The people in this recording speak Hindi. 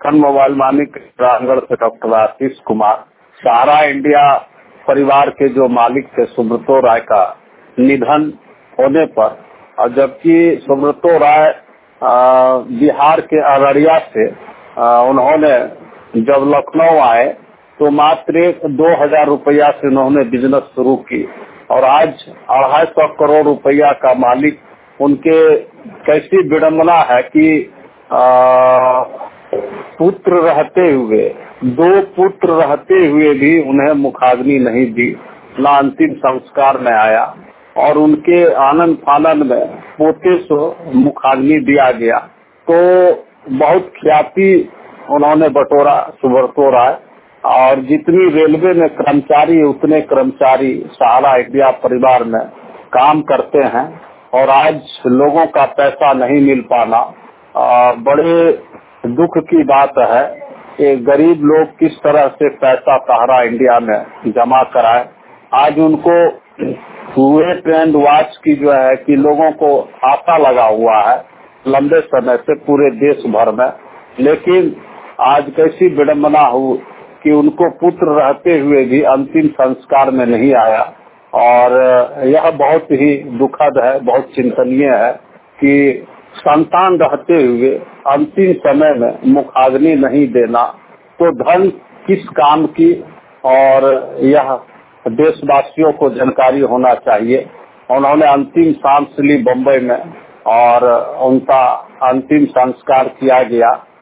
धन मोबाइल मालिक रामगढ़ से डॉक्टर आशीष कुमार। सहारा इंडिया परिवार के जो मालिक थे सुब्रतो राय का निधन होने पर, और जबकि सुब्रतो राय बिहार के अररिया से उन्होंने जब लखनऊ आए तो मात्र 2,000 रुपया से उन्होंने बिजनेस शुरू की और आज 250 करोड़ रुपया का मालिक। उनके कैसी विडंबना है कि पुत्र रहते हुए, 2 पुत्र रहते हुए भी उन्हें मुखाग्नि नहीं दी, ना अंतिम संस्कार में आया और उनके आनंद फानन में पोते से मुखाग्नि दिया गया। तो बहुत ख्याति उन्होंने बटोरा सुब्रतो राय, और जितनी रेलवे में कर्मचारी उतने कर्मचारी सहारा इंडिया परिवार में काम करते हैं और आज लोगों का पैसा नहीं मिल पाना बड़े दुख की बात है। कि गरीब लोग किस तरह से पैसा सहारा इंडिया में जमा कराए। आज उनको वेट एंड वॉच की जो है कि लोगों को आशा लगा हुआ है लंबे समय से पूरे देश भर में, लेकिन आज कैसी विडंबना हुई कि उनको पुत्र रहते हुए भी अंतिम संस्कार में नहीं आया। और यह बहुत ही दुखद है, बहुत चिंतनीय है कि संतान रहते हुए अंतिम समय में मुखाग्नि नहीं देना तो धन किस काम की। और यह देशवासियों को जानकारी होना चाहिए। उन्होंने अंतिम सांस ली बम्बई में और उनका अंतिम संस्कार किया गया।